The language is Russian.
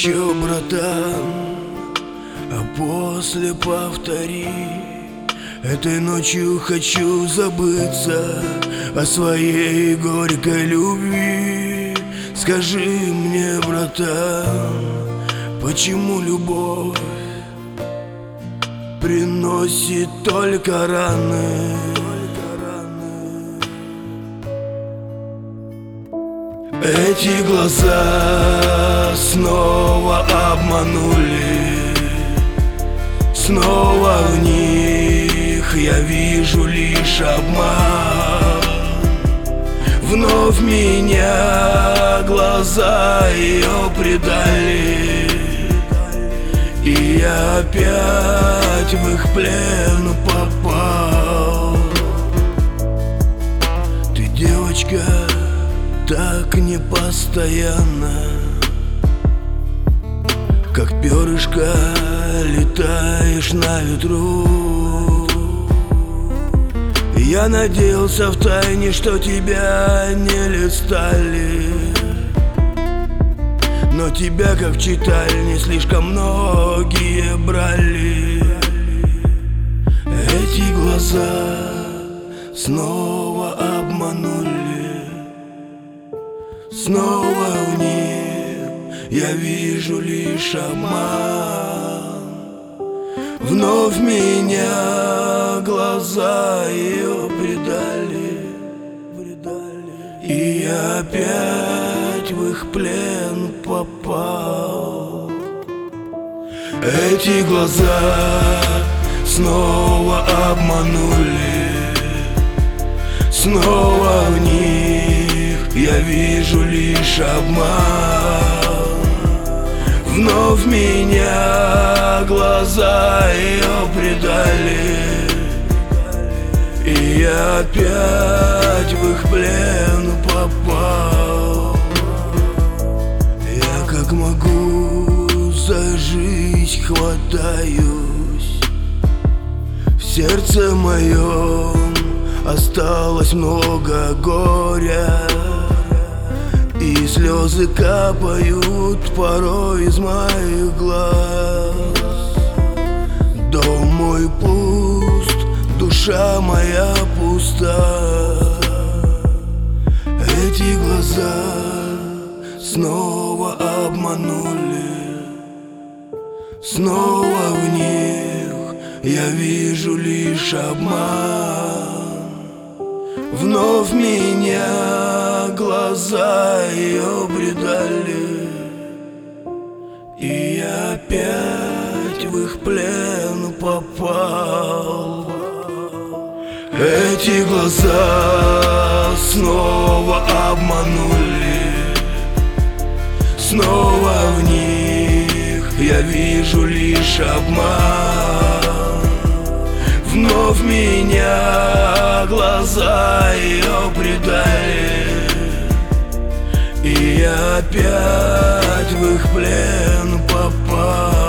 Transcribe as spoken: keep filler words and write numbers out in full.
еще, братан, а после повтори. Этой ночью хочу забыться о своей горькой любви. Скажи мне, братан, почему любовь приносит только раны? Эти глаза снова обманули, снова в них я вижу лишь обман. Вновь меня глаза ее предали, и я опять в их плен попал. Ты, девочка, так непостоянно, как перышко летаешь на ветру. Я надеялся втайне, что тебя не листали, но тебя, как в читальне, слишком многие брали. Эти глаза снова обманули, снова в них я вижу лишь обман. Вновь меня глаза ее предали, и я опять в их плен попал. Эти глаза снова обманули, снова в них я вижу лишь обман. Вновь меня глаза ее предали, и я опять в их плен попал. Я как могу за жизнь хватаюсь, в сердце моем осталось много горя, и слезы капают порой из моих глаз. Дом мой пуст, душа моя пуста. Эти глаза снова обманули, снова в них я вижу лишь обман. Вновь меня глаза ее предали, и я опять в их плен попал. Эти глаза снова обманули, снова в них я вижу лишь обман. Вновь меня глаза ее предали, и я опять в их плен попал.